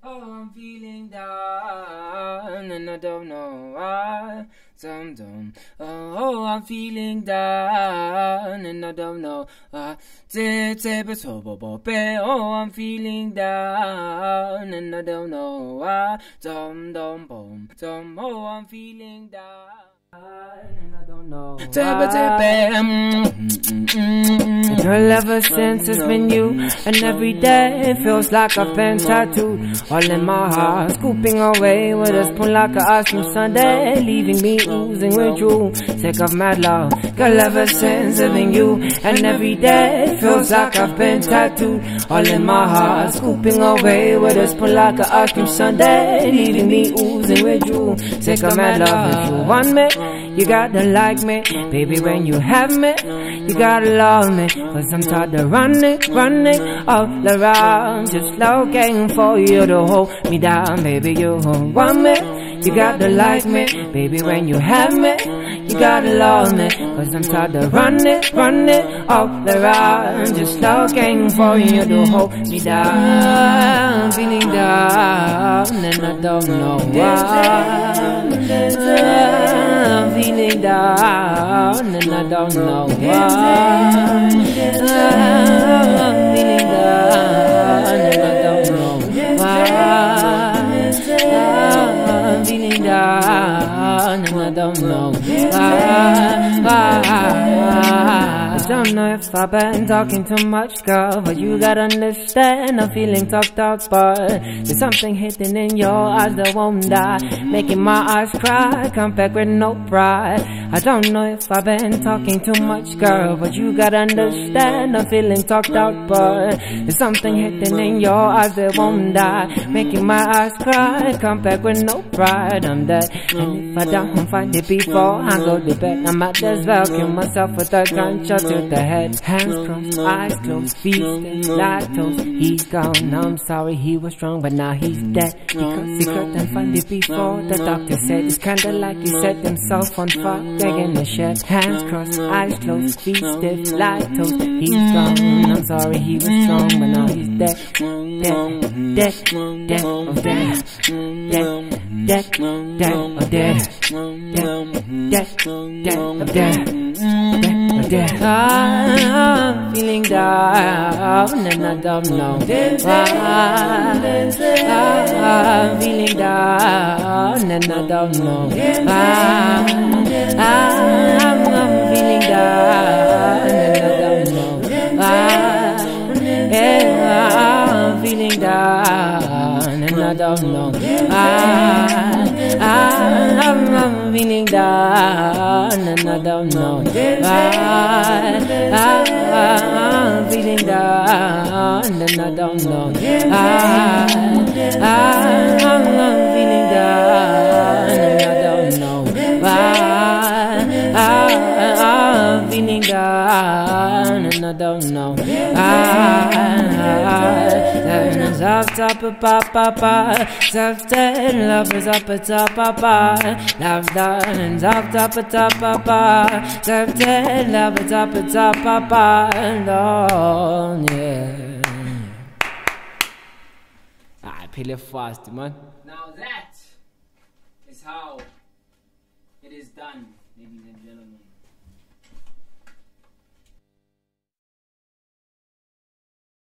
Oh, I'm feeling down and I don't know why. Oh, I'm feeling down and I don't know why. Oh, I'm feeling down and I don't know why. Oh, I'm feeling down. And I don't know why. Girl, ever since it's been you, and every day feels like I've been tattooed all in my heart, scooping away with a spoon like an ice cream sundae, leaving me oozing with you, sick of mad love. Girl, ever since it's been you, and every day feels like I've been tattooed all in my heart, scooping away with a spoon like an ice cream sundae, leaving me oozing with you, sick of mad love. If you want me, you gotta like me, baby. When you have me, you gotta love me, cause I'm tired of running all around, just looking for you to hold me down, baby. You want me, you gotta like me, baby. When you have me, you gotta love me, cause I'm tired of running all around, just looking for you to hold me down. Feeling down and I don't know why. I'm feeling down and I don't know why. I'm feeling down and I don't know why. I'm feeling down and I don't know why. I don't know if I've been talking too much, girl, but you gotta understand I'm feeling talked out, but there's something hidden in your eyes that won't die, making my eyes cry, come back with no pride. I don't know if I've been talking too much, girl, but you gotta understand I'm feeling talked out, but there's something hidden in your eyes that won't die, making my eyes cry, come back with no pride. I'm dead, and if I don't find it before I go to bed, I might as well kill myself with a gunshot to the head. Hands crossed, eyes closed, feet stiff like toes. He's gone, I'm sorry he was strong, but now he's dead, because he couldn't find it before. The doctor said it's kinda like he set himself on fire in the shed. Hands crossed, eyes closed, feet stiff like toes. He's gone, I'm sorry he was strong, but now he's dead, dead, dead, oh dead, dead, dead, oh dead, dead, dead, oh dead. I'm feeling down and I don't know why. I'm feeling down and I don't know why. I'm feeling down and I don't know why. Yeah, I'm feeling down and I don't know why. I'm feeling down and I don't know why. I'm feeling down and I don't know why. I'm feeling down and I don't know why. I'm feeling down and I don't know why. Up top of papa, self-dead love is up at top papa, love darlings up top of papa, self-dead love is up at top papa, Lord, yeah. I play it fast, man. Now that is how it is done, ladies and gentlemen.